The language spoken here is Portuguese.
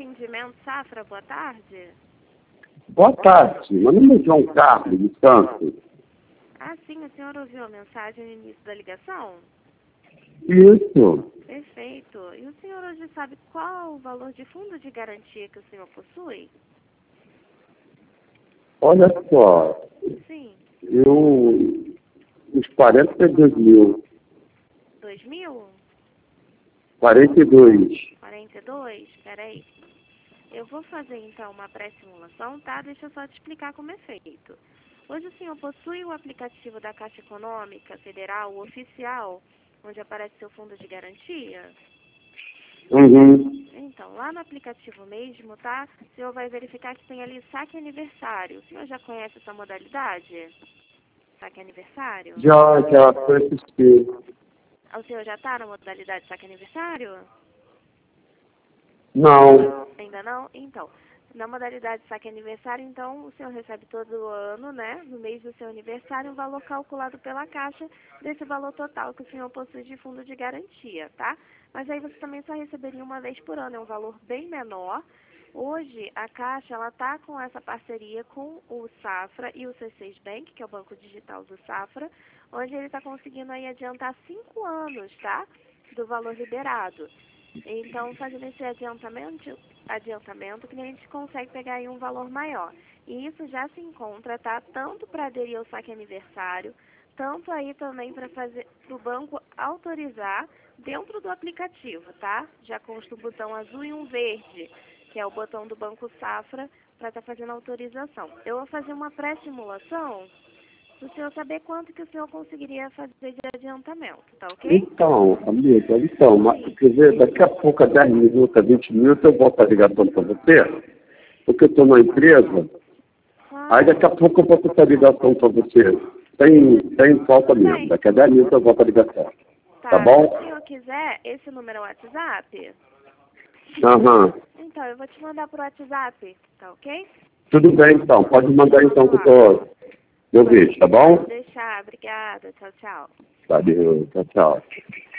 Atendimento Safra, boa tarde. Boa tarde, meu nome é João Carlos de Santos. Ah, sim, o senhor ouviu a mensagem no início da ligação? Isso. Perfeito. E o senhor hoje sabe qual o valor de fundo de garantia que o senhor possui? Olha só, Sim. os 42 mil. 2.000? 42. 42? Peraí. Eu vou fazer então uma pré-simulação, tá? Deixa eu só te explicar como é feito. Hoje o senhor possui o aplicativo da Caixa Econômica Federal, o oficial, onde aparece seu fundo de garantia? Uhum. Então, lá no aplicativo mesmo, tá? O senhor vai verificar que tem ali saque aniversário. O senhor já conhece essa modalidade? Saque aniversário? Já foi assistir. O senhor já está na modalidade saque aniversário? Não. Ainda não? Então, na modalidade saque aniversário, então, o senhor recebe todo ano, né? No mês do seu aniversário, um valor calculado pela Caixa desse valor total que o senhor possui de fundo de garantia, tá? Mas aí você também só receberia uma vez por ano, é um valor bem menor. Hoje, a Caixa, ela tá com essa parceria com o Safra e o C6 Bank, que é o banco digital do Safra, onde ele está conseguindo aí adiantar 5 anos, tá? Do valor liberado. Então, fazendo esse adiantamento, o cliente consegue pegar aí um valor maior. E isso já se encontra, tá? Tanto para aderir ao saque aniversário, tanto aí também para fazer o banco autorizar dentro do aplicativo, tá? Já consta um botão azul e um verde, que é o botão do Banco Safra para estar fazendo autorização. Eu vou fazer uma pré-simulação para o senhor saber quanto que o senhor conseguiria fazer de adiantamento, tá ok? Então, amiga, mas, quer dizer, daqui a pouco, a 10 minutos, a 20 minutos, eu volto a ligação para você, porque eu estou na empresa, aí daqui a pouco eu volto essa ligação para você. Tem falta mesmo, daqui a 10 minutos eu volto a ligação. Tá bom? Se o senhor quiser, esse número é o WhatsApp? Aham. Então, eu vou te mandar por WhatsApp, tá ok? Tudo bem, então. Pode mandar, então, que eu vejo, tá bom? Pode deixar, obrigada, tchau, tchau. Valeu, tchau, tchau.